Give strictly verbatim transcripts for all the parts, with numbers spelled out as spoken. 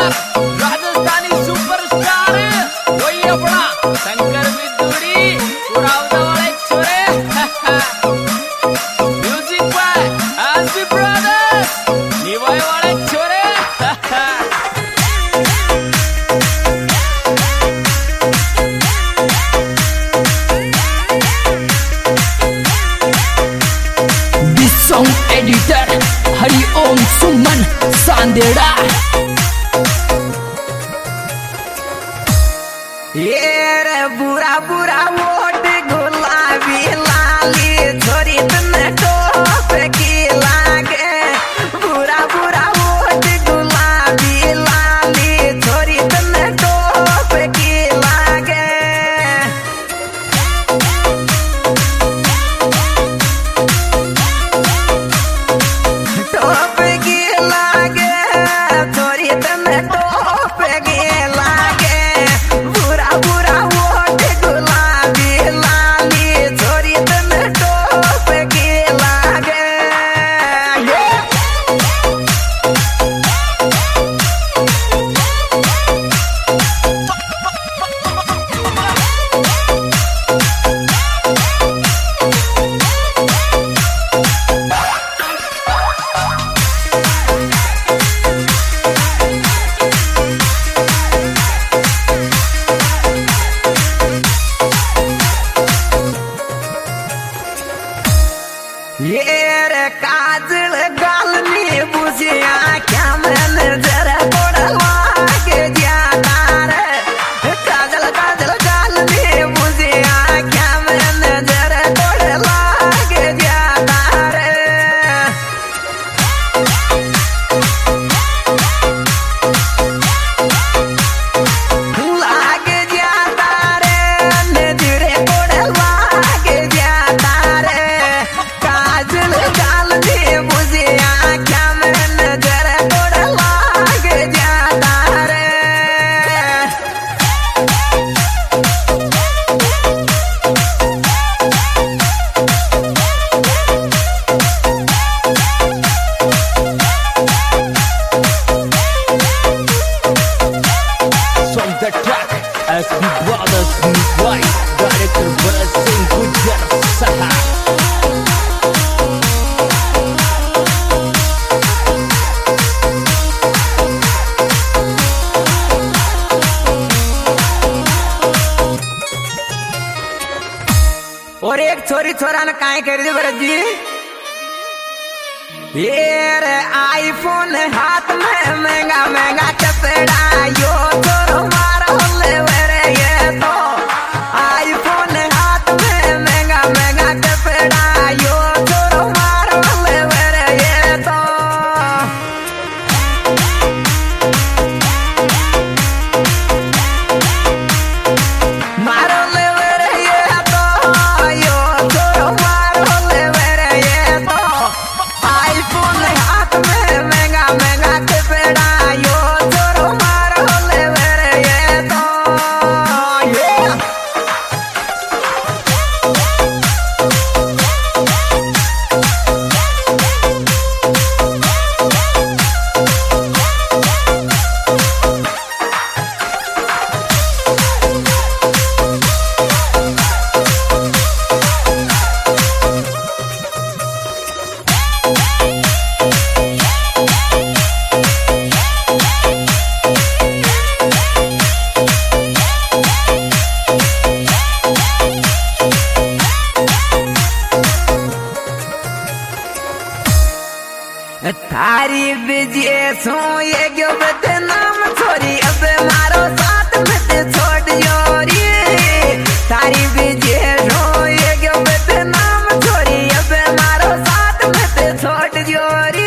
कलाकार राजस्थानी सुपरस्टार वही अपना शंकर बिदुड़ी उड़ावदा वाले छोरे म्यूजिक बाय एसबी ब्रदर्स निवाय वाले छोरे सॉन्ग एडिटर हरिओम सुमन सांदेड़ा। ये रे बुरा बुरा वोट गुलाबी लाली छोरी तने टोप की लागे। बुरा बुरा वोट गुलाबी लाली छोरी तने टोप की लागे। टोप की लागे छोरी तने टोप की लागे। बुरा बुरा वोट गुलाबी लाली छोरी तने टोप की लागे। ये रे काजल गालनी बुझिया क्या मन जरा पड़वा के जाता रे। काजल काजल गालनी बुझिया क्या मन जरा पड़वा के जाता रे। लाग जाता रे नजरे पड़वा के जाता रे। काजल गालनी बुझिया क्या मन जरा पड़वा के जाता रे। From the track S B Brothers Niwai Director Bharat Singh Gujar Saha। और एक छोरी छोरा ने काय कर दी भरत जी। ये रे आईफोन हाथ में महंगा महंगा चपड़ा यो छोरो मारा होले वेरे। ये तो आईफोन हाथ में महंगा महंगा चपड़ा यो छोरो मारा होले वेरे। ये तो मारो ले वेरे। ये तो यो छोरो मारो ले वेरे। ये तो आईफोन हाथ में महंगा महंगा चपड़ा यो छोरो मारो ले वेरे। ये तो ये थारी बिजे सो ये क्यों बदनाम छोरी अब मारो साथ में ते छोड़ जोरी। थारी बिजे सो ये क्यों बदनाम छोरी अब मारो साथ में ते छोड़ जोरी।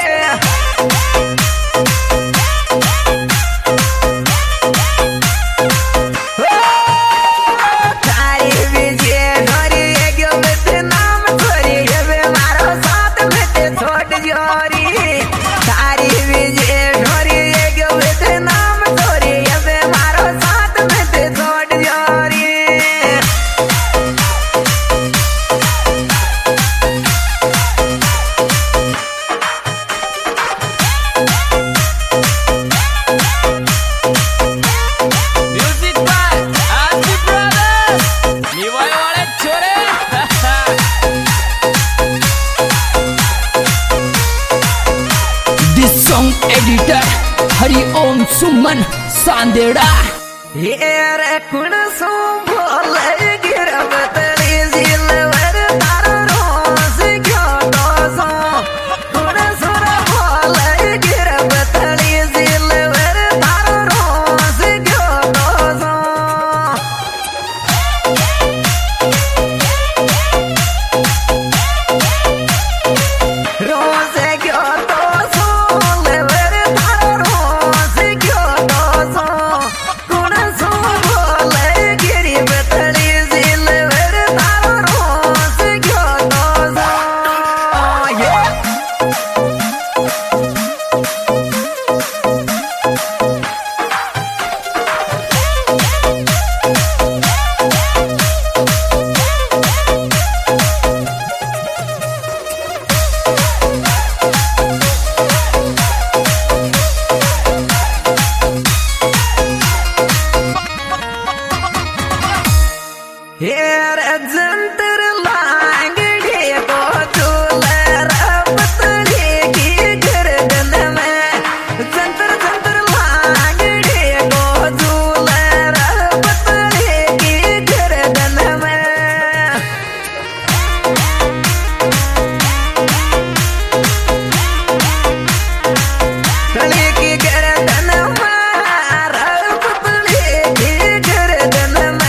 थारी बिजे छोरी ये क्यों बदनाम छोरी अब मारो साथ में ते छोड़ जोरी। थारी विजय ढोरी ये क्यों बदनाम छोरी अब मारो सॉन्ग एडिटर हरिओम सुमन सांदेड़ा। ये कुण सो बोले गिरब तली जिल वर तारो रोज क्यों तो सो कुण सुर बोले गिरब तली जिल वर तारो रोज क्यों तो सो रोज क्यों तो सो लेवर तारो रोज क्यों तो सो कुण सो बोले गिरब तली जिल वर तारो रोज क्यों तो सो ये हेर जंतर लांगड़ी को चूल्हे रबतली की गर्दन में जंतर जंतर लांगड़ी को चूल्हे रबतली की गर्दन में तली की गर्दन में रबतली की गर्दन में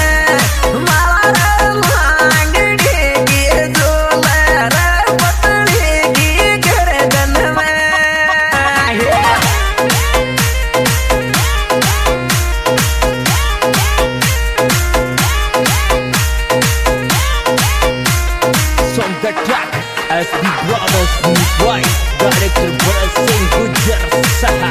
Song the track S B Brothers Smooth White Director Bharat Singh Gujar Saha।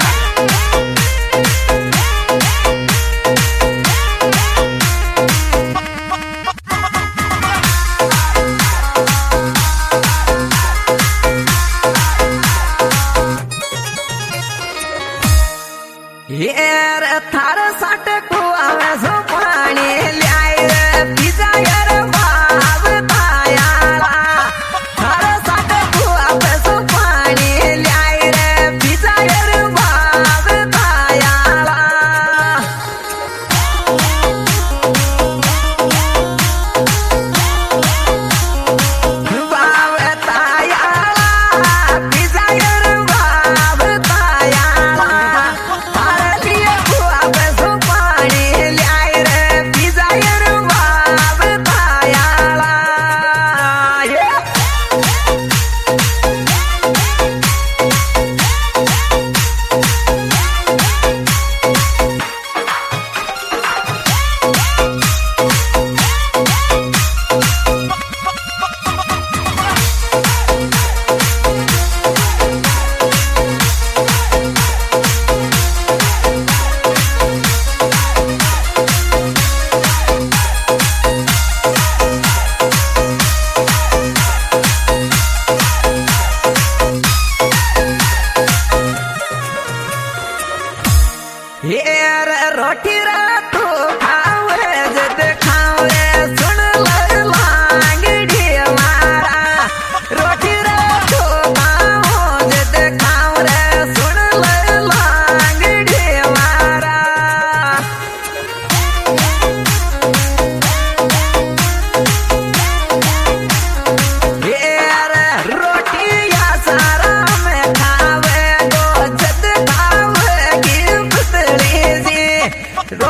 येर Thar साट कुआवे सो पाणी ल्याय रे पिजा यार बाब तायाला थार साट कुआवे सो पाणी ल्याय रे पिजा यार बाब तायाला बाब तायाला पिजा यार बाब तायाला येर रोटी रातो खावे जद खावे सुन लर लांगड़ी मारा रोटी रातो खाओ जद खाओ रे सुन लर लांगड़ी मारा येर रोटी या सारा में खावे गो जद खावे गिर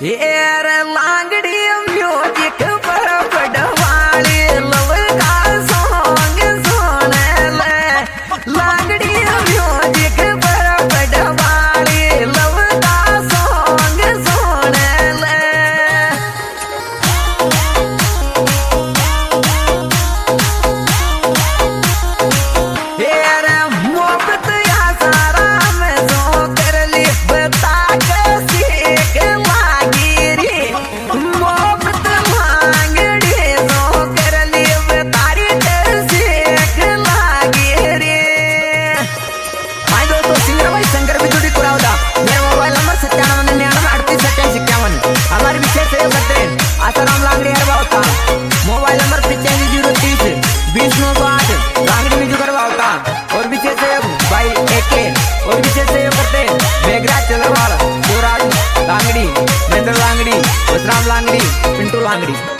यार लांगड़ी म्यूजिक पर पढ़वाली लव का सॉन्ग सुने ले लांगड़ी म्यूजिक पर पढ़वाली लव का सॉन्ग सुने ले यार मोहब्बत या सारा में सो कर ली बता के सीख लागी रे मोहब्बत मांगड़ी सो कर ली बतारी के सीख लागी रे। हाय दोस्तों सिंगर भाई शंकर बिजुड़ी कुरावदा मेरा मोबाइल नंबर सत्तानवे निन्यानवे अड़तीस सत्ताईस इक्यावन हमारे विशेष सहयोग करते हैं आसाराम लांगड़ी हर बात का मोबाइल नंबर पचासी जीरो तीस बीस नौ सौ आठ लांगड़ी में जो करवा होता और विशेष सहयोग भाई एके और विशेष सहयोग करते हैं मेघराज चलरवाल शिवराज लांगड़ी महेंद्र लांगड़ी बसराम लांगड़ी पिंटू लांगड़ी।